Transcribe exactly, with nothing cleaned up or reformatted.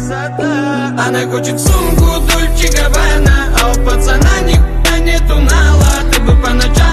красота. Она хочет сумку Дольче Габбана, а у пацана никогда нету нала. Ты бы по ночам